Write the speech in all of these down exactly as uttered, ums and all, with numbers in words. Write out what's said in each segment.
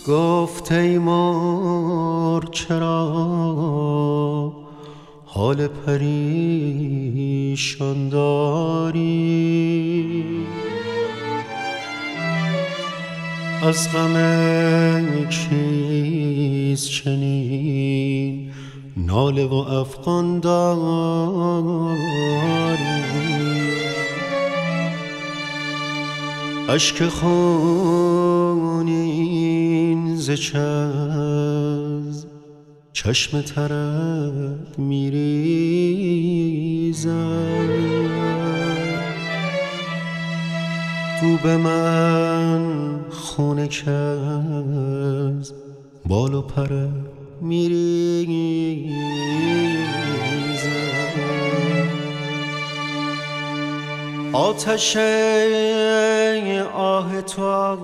گفت ای مار چرا حال پریشان داری؟ از غم کیست چنین ناله و افغان داری؟ اشک خونین ز چشم ترت میریزد، گو به من خونه کز بال و پرت میریزد. آتش آه تو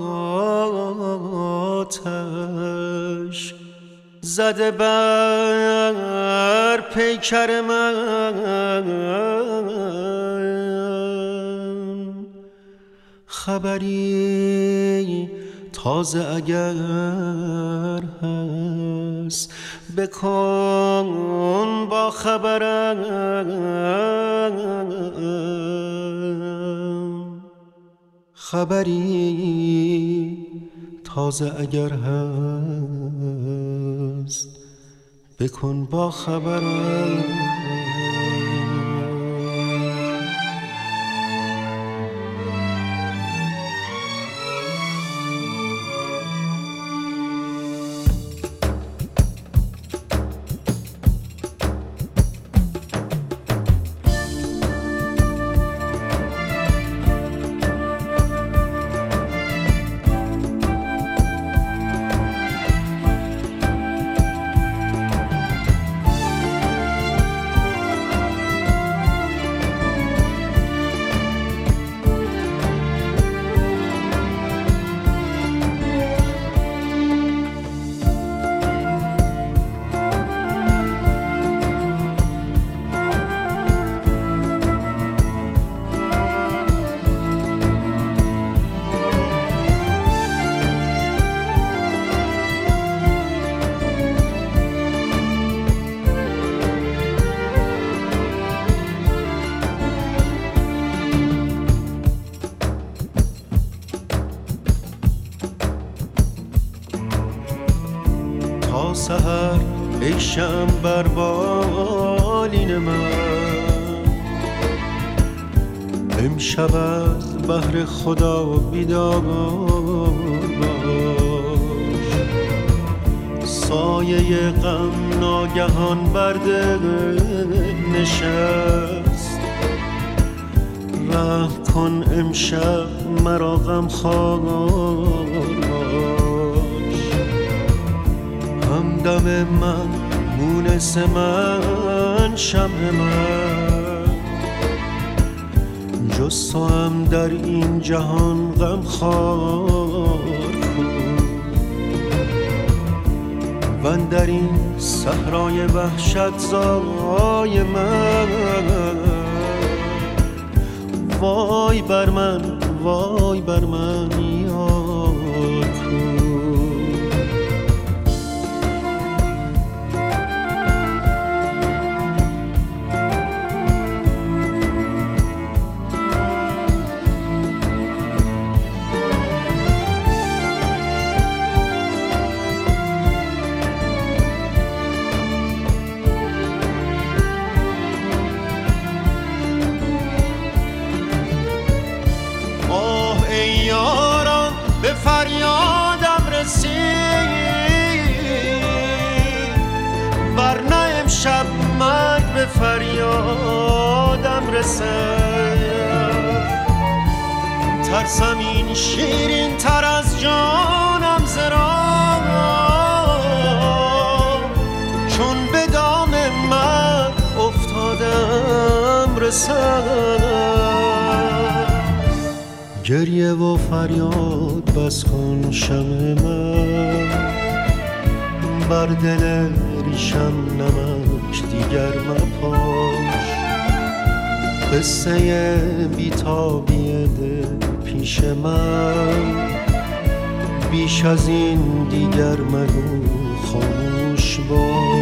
آتش زده بر پیکر من، خبری تازه اگر هست بکن با خبرم، خبری تازه اگر هست بکن با خبرم. تا سحر ای شمع بر بالین من، امشب از بهر خدا بیدار باش. سایه غم ناگهان بر دل نشست، رحم کن امشب مرا غمخوار باش. همدم من مونس من شمع من، جز تو هم در این جهان غمخوار کن. و در این صحرای وحشت زای من، وای بر من وای بر من یاد کن. به فریادم رسید، ورنه امشب مرگ به فریادم رسد. ترسم این شیرین تر از جانم زرا، چون به دام مرگ افتادم رسد. گریه و فریاد بس کن شمع من، بر دل ریشم نمک دیگر مپاش. قصه بیتابی دل پیش من، بیش از این دیگر مگو خاموش باش.